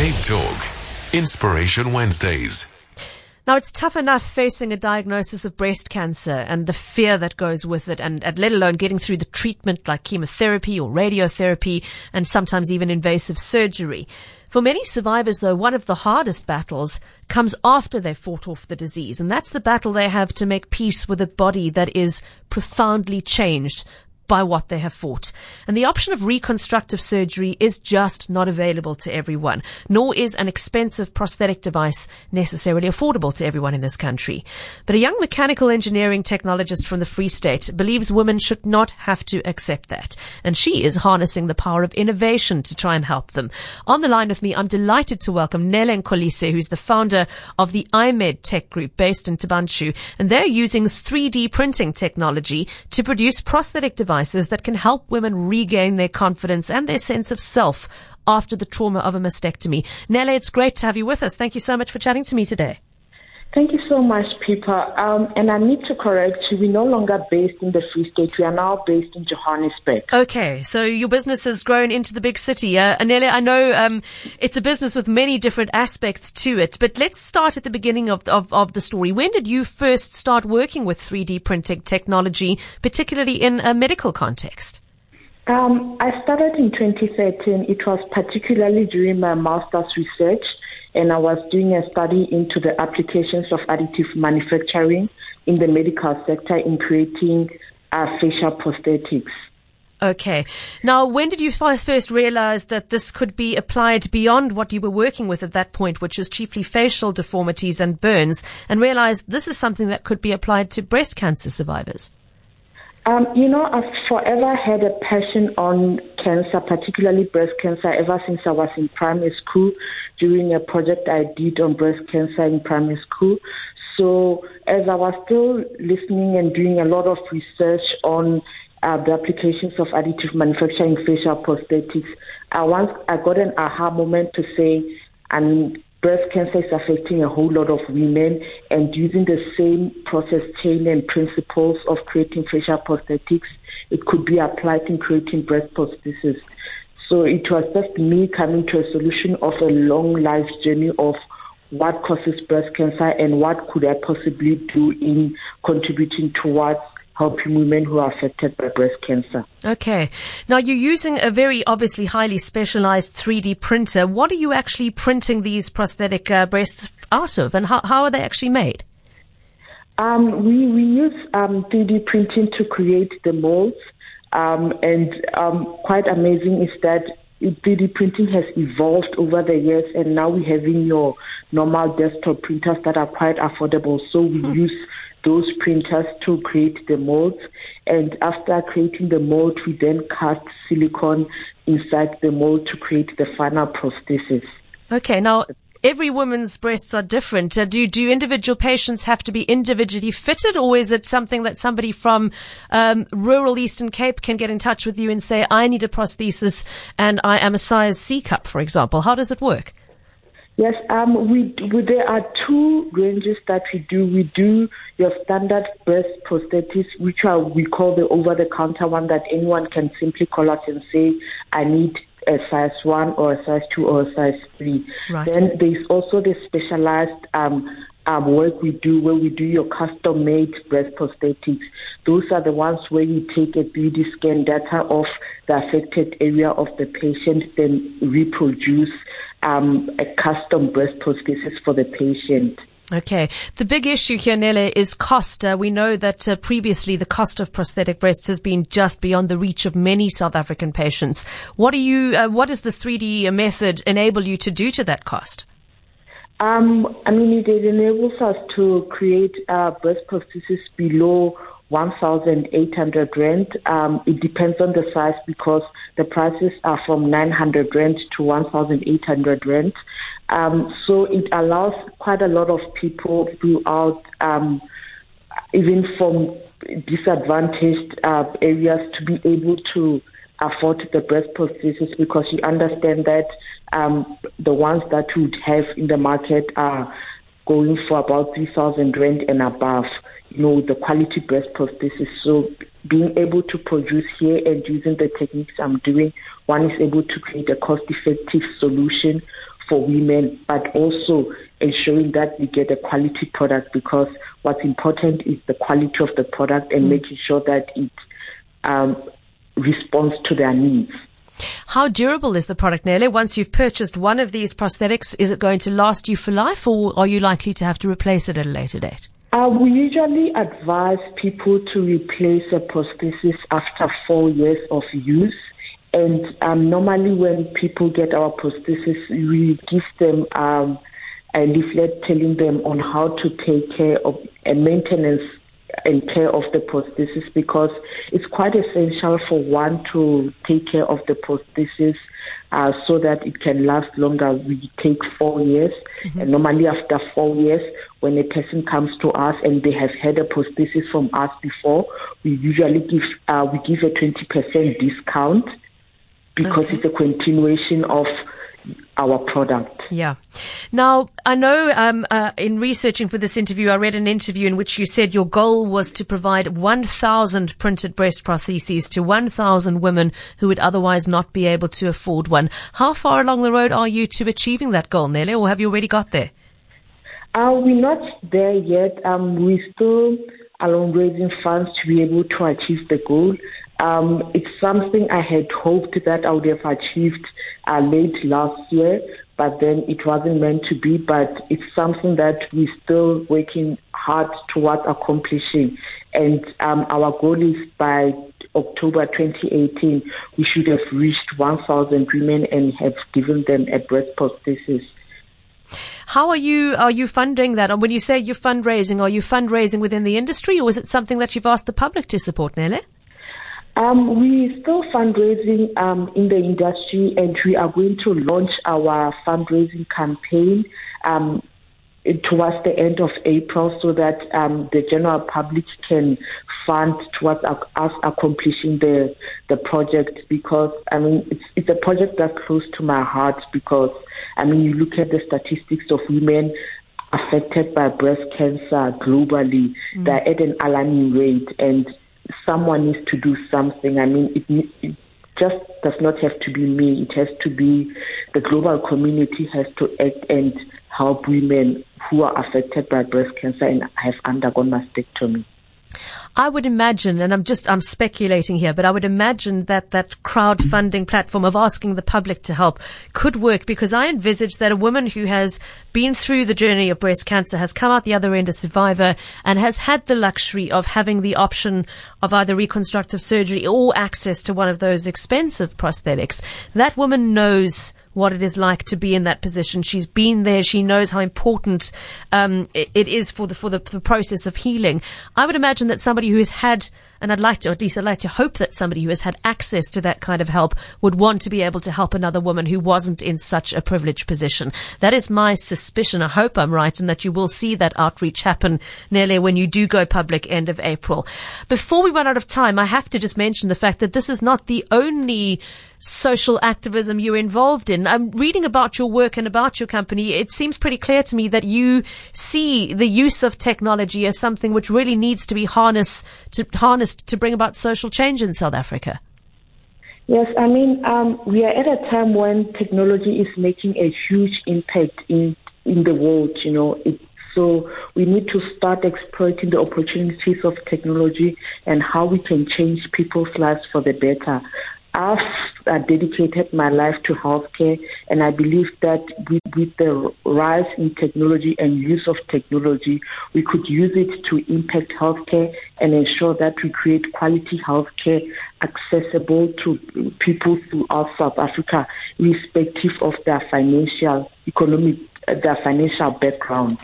Cape Talk. Inspiration Wednesdays. Now, it's tough enough facing a diagnosis of breast cancer and the fear that goes with it, and let alone getting through the treatment like chemotherapy or radiotherapy and sometimes even invasive surgery. For many survivors, though, one of the hardest battles comes after they've fought off the disease, and that's the battle they have to make peace with a body that is profoundly changed by what they have fought. And the option of reconstructive surgery is just not available to everyone, nor is an expensive prosthetic device necessarily affordable to everyone in this country. But a young mechanical engineering technologist from the Free State believes women should not have to accept that. And she is harnessing the power of innovation to try and help them. On the line with me, I'm delighted to welcome Nele Nkolisi, who's the founder of the iMed Tech Group based in Tabanchu. And they're using 3D printing technology to produce prosthetic devices that can help women regain their confidence and their sense of self after the trauma of a mastectomy. Nele, it's great to have you with us. Thank you so much for chatting to me today. Thank you so much, Pippa. And I need to correct you. We're no longer based in the Free State. We are now based in Johannesburg. Okay, so your business has grown into the big city. Nele, I know it's a business with many different aspects to it, but let's start at the beginning of the story. When did you first start working with 3D printing technology, particularly in a medical context? I started in 2013. It was particularly during my master's research, and I was doing a study into the applications of additive manufacturing in the medical sector in creating facial prosthetics. Okay. Now, when did you first realize that this could be applied beyond what you were working with at that point, which is chiefly facial deformities and burns, and realize this is something that could be applied to breast cancer survivors? I've forever had a passion on cancer, particularly breast cancer, ever since I was in primary school during a project I did on breast cancer in primary school. So as I was still listening and doing a lot of research on the applications of additive manufacturing facial prosthetics, I got an aha moment to say, breast cancer is affecting a whole lot of women, and using the same process chain and principles of creating facial prosthetics, it could be applied in creating breast prosthesis. So it was just me coming to a solution of a long life journey of what causes breast cancer and what could I possibly do in contributing towards helping women who are affected by breast cancer. Okay. Now, you're using a very obviously highly specialized 3D printer. What are you actually printing these prosthetic breasts out of, and how are they actually made? We use 3D printing to create the molds, and quite amazing is that 3D printing has evolved over the years, and now we're having your normal desktop printers that are quite affordable. So we use those printers to create the molds, and after creating the mold, we then cast silicone inside the mold to create the final prosthesis. Okay, now every woman's breasts are different. Do individual patients have to be individually fitted, or is it something that somebody from rural Eastern Cape can get in touch with you and say, I need a prosthesis and I am a size C cup, for example? How does it work? Yes, there are two ranges that we do. We do your standard breast prosthetics, which we call the over-the-counter one that anyone can simply call us and say, I need a size 1 or a size 2 or a size 3. Right. Then there's also the specialized work we do where we do your custom-made breast prosthetics. Those are the ones where you take a 3D scan data of the affected area of the patient, then reproduce a custom breast prosthesis for the patient. Okay. The big issue here, Nele, is cost. We know that previously the cost of prosthetic breasts has been just beyond the reach of many South African patients. What does this 3D method enable you to do to that cost? It enables us to create breast prosthesis below 1,800 rand. It depends on the size because the prices are from 900 rand to 1,800 rand. So it allows quite a lot of people throughout, even from disadvantaged areas, to be able to afford the breast prosthesis, because you understand that the ones that we would have in the market are going for about 3,000 rand and above, the quality breast prosthesis. So being able to produce here and using the techniques I'm doing, one is able to create a cost-effective solution for women, but also ensuring that we get a quality product, because what's important is the quality of the product and making sure that it responds to their needs. How durable is the product, Nele? Once you've purchased one of these prosthetics, is it going to last you for life, or are you likely to have to replace it at a later date? We usually advise people to replace a prosthesis after 4 years of use. And normally when people get our prosthesis, we give them a leaflet telling them on how to take care of and maintenance and care of the prosthesis, because it's quite essential for one to take care of the prosthesis so that it can last longer. We take 4 years, and normally after 4 years, when a person comes to us and they have had a prosthesis from us before, we usually give a 20% discount, because it's a continuation of our product. Yeah. Now, I know in researching for this interview, I read an interview in which you said your goal was to provide 1,000 printed breast prostheses to 1,000 women who would otherwise not be able to afford one. How far along the road are you to achieving that goal, Nelly, or have you already got there? We're not there yet. We're still raising funds to be able to achieve the goal. It's something I had hoped that I would have achieved late last year, but then it wasn't meant to be. But it's something that we're still working hard towards accomplishing. And our goal is by October 2018, we should have reached 1,000 women and have given them a breast prosthesis. How are you funding that? And when you say you're fundraising, are you fundraising within the industry, or is it something that you've asked the public to support, Nele? We're still fundraising in the industry, and we are going to launch our fundraising campaign towards the end of April, so that the general public can fund towards us accomplishing the project, because it's a project that's close to my heart, because you look at the statistics of women affected by breast cancer globally, they're at an alarming rate, and someone needs to do something. It just does not have to be me. It has to be the global community has to act and help women who are affected by breast cancer and have undergone mastectomy. I would imagine, and I'm speculating here, but I would imagine that crowdfunding platform of asking the public to help could work, because I envisage that a woman who has been through the journey of breast cancer, has come out the other end a survivor, and has had the luxury of having the option of either reconstructive surgery or access to one of those expensive prosthetics. That woman knows what it is like to be in that position. She's been there. She knows how important it is for the process of healing. I would imagine that somebody who has had, and I'd like to hope that somebody who has had access to that kind of help would want to be able to help another woman who wasn't in such a privileged position. That is my suspicion. I hope I'm right, and that you will see that outreach happen, Nele, when you do go public end of April. Before we run out of time, I have to just mention the fact that this is not the only social activism you're involved in. I'm reading about your work and about your company. It seems pretty clear to me that you see the use of technology as something which really needs to be harnessed to bring about social change in South Africa. Yes, we are at a time when technology is making a huge impact in the world. So we need to start exploiting the opportunities of technology and how we can change people's lives for the better. I've dedicated my life to healthcare, and I believe that with the rise in technology and use of technology, we could use it to impact healthcare and ensure that we create quality healthcare accessible to people throughout South Africa, irrespective of their financial background.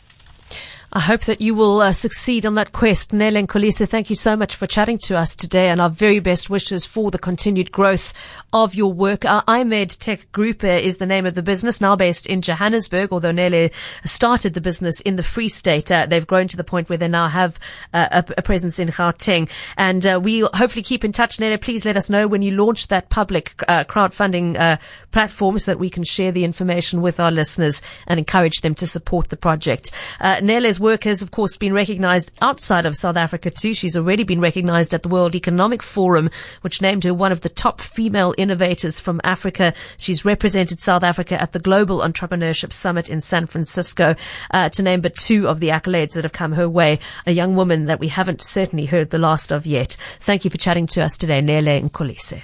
I hope that you will succeed on that quest. Nele Nkolisi, thank you so much for chatting to us today, and our very best wishes for the continued growth of your work. iMed Tech Group is the name of the business, now based in Johannesburg, although Nele started the business in the Free State. They've grown to the point where they now have a presence in Gauteng. And we'll hopefully keep in touch. Nele, please let us know when you launch that public crowdfunding platform, so that we can share the information with our listeners and encourage them to support the project. Nele's work has, of course, been recognized outside of South Africa too. She's already been recognized at the World Economic Forum, which named her one of the top female innovators from Africa. She's represented South Africa at the Global Entrepreneurship Summit in San Francisco, to name but two of the accolades that have come her way. A young woman that we haven't certainly heard the last of yet. Thank you for chatting to us today, Nele Nkolisi.